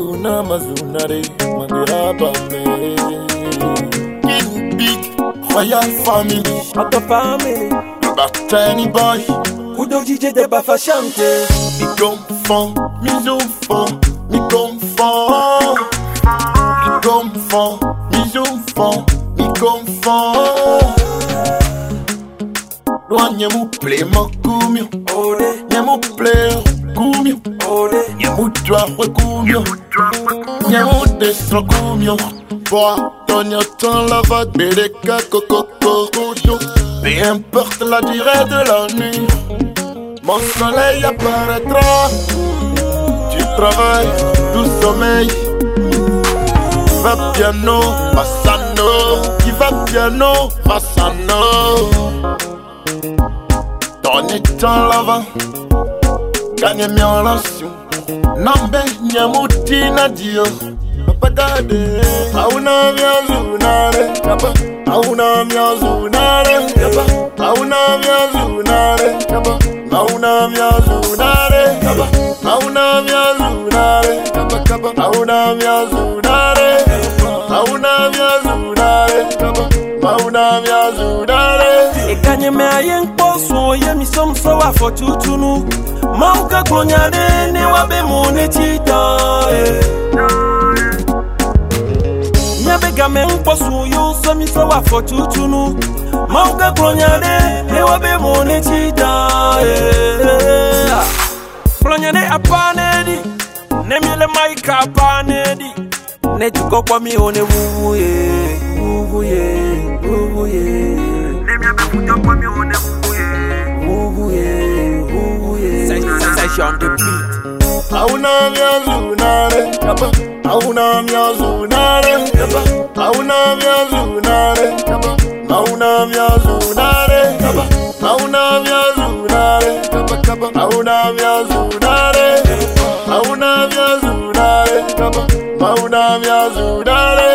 Mazuna, mazunare, manirabame. King Big, Royal Family, Notre famille, Bartani Boy, Kudo DJ de Bafa chanter. mi confond, mi enfants, mi confond. Mi confond, mi enfants, mi confond. Loin mu play mon kumio, nyemu play kumio, nyemu toi kumio, nyemu destro kumio. Bois, donne temps la va bédeka coco coco. Peu importe la durée de la nuit, mon soleil apparaîtra. Tu travailles, tout sommeil. Va piano, passano, qui va piano, passano. Ton étant l'avant, gagne mes relations. Nambe, nyamuti nadio. Papadade, auna miazunare, auna miazunare, auna miazunare, auna miazunare, auna miazunare, auna miazunare, auna miazunare, auna miazunare. E gagne me ayen poso ye mi som so wa for tutunu. Mauka klonyane ne wa be monetita. Bega me poso yo so mi so wa for tutunu. Mauka klonyane ne wa be monetita. Klonyane apanedi, ne mi le maika apanedi. Ne tuko kwa mi one wuye, wuye, wuye. Ne mi abe futa kwa mi one wuye, wuye. Session the beat. Auna miazunare, auna miazunare, auna miazunare, auna miazunare, auna miazunare, auna miazunare, auna miazunare, auna miazunare.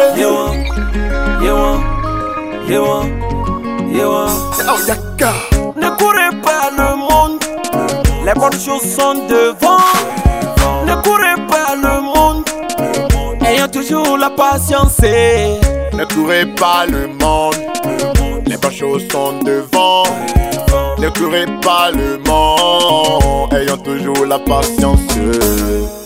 Oh yaka. Ne courez pas le monde, les bonnes choses sont devant. Ne courez pas le monde, ayant toujours la patience. Ne courez pas le monde, les bonnes choses sont devant. Ne courez pas le monde, ayant toujours la patience.